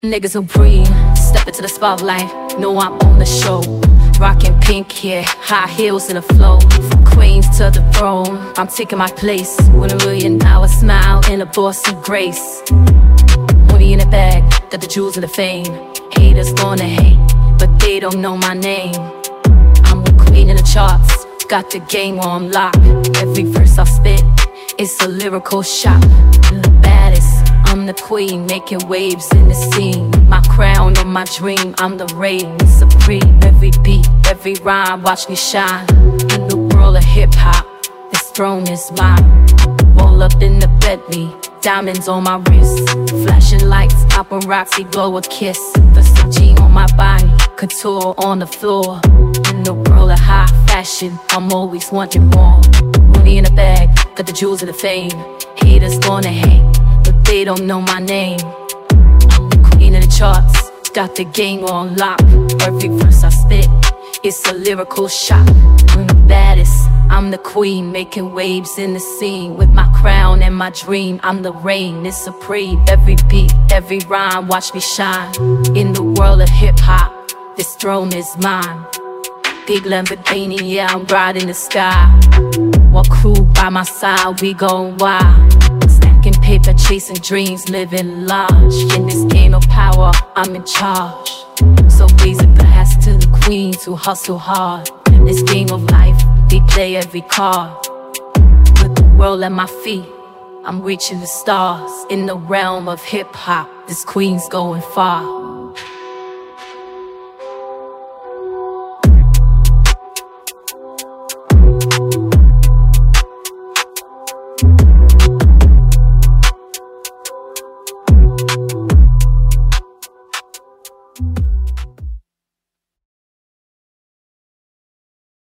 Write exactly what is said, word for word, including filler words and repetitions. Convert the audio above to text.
Niggas who breathe, step into the spotlight, know I'm on the show. Rockin' pink hair, high heels in the flow. From queens to the throne, I'm taking my place. With a million dollar smile and a boss of grace. Money in the bag, got the jewels of the fame. Haters gonna hate, but they don't know my name. I'm the queen in the charts, got the game on lock. Every verse I spit, it's a lyrical shot. The baddest, I'm the queen, making waves in the scene. My crown on my dream, I'm the reign supreme. Every beat, every rhyme, watch me shine. In the world of hip-hop, this throne is mine. Roll up in the Bentley, diamonds on my wrist. Flashing lights, paparazzi blow a kiss. Versace on my body, couture on the floor. In the world of high fashion, I'm always wanting more. Money in the bag, got the jewels of the fame. Haters gonna hate, but they don't know my name. I'm the queen of the charts, got the game on lock. Every verse I spit, it's a lyrical shot. I'm the baddest, I'm the queen, making waves in the scene. With my crown and my dream, I'm the reign, it's supreme. Every beat, every rhyme, watch me shine. In the world of hip-hop, this throne is mine. Big Lamborghini, yeah, I'm riding the sky. One crew by my side, we gon' wild. Stacking paper, chasing dreams, living large. In this game of power, I'm in charge. So raise a glass to the queens who hustle hard. This game of life, they play every card. With the world at my feet, I'm reaching the stars. In the realm of hip-hop, this queen's going far.